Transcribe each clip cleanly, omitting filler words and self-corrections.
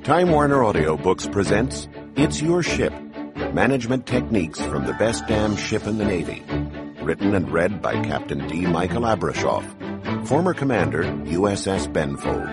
Time Warner Audiobooks presents It's Your Ship, Management Techniques from the Best Damn Ship in the Navy. Written and read by Captain D. Michael Abrashoff, former commander, USS Benfold.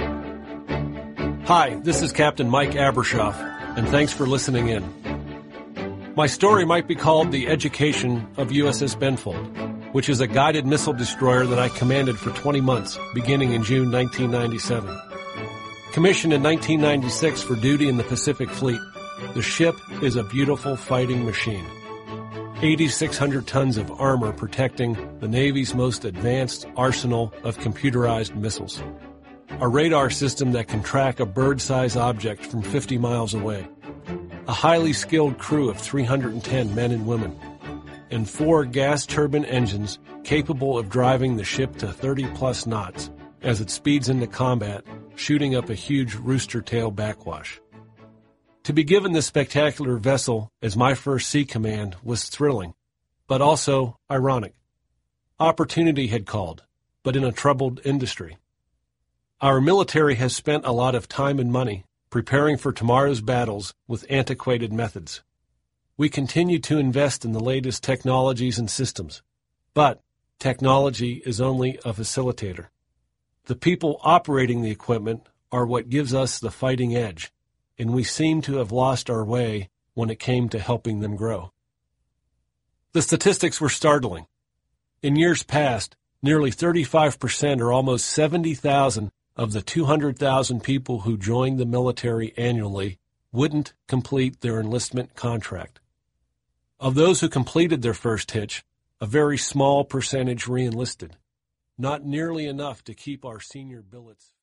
Hi, this is Captain Mike Abrashoff, and thanks for listening in. My story might be called The Education of USS Benfold, which is a guided missile destroyer that I commanded for 20 months, beginning in June 1997. Commissioned in 1996 for duty in the Pacific Fleet, the ship is a beautiful fighting machine. 8,600 tons of armor protecting the Navy's most advanced arsenal of computerized missiles. A radar system that can track a bird-sized object from 50 miles away. A highly skilled crew of 310 men and women. And 4 gas turbine engines capable of driving the ship to 30-plus knots as it speeds into combat, shooting up a huge rooster-tail backwash. To be given this spectacular vessel as my first sea command was thrilling, but also ironic. Opportunity had called, but in a troubled industry. Our military has spent a lot of time and money preparing for tomorrow's battles with antiquated methods. We continue to invest in the latest technologies and systems, but technology is only a facilitator. The people operating the equipment are what gives us the fighting edge, and we seem to have lost our way when it came to helping them grow. The statistics were startling. In years past, nearly 35% or almost 70,000 of the 200,000 people who joined the military annually wouldn't complete their enlistment contract. Of those who completed their first hitch, a very small percentage re-enlisted. Not nearly enough to keep our senior billets.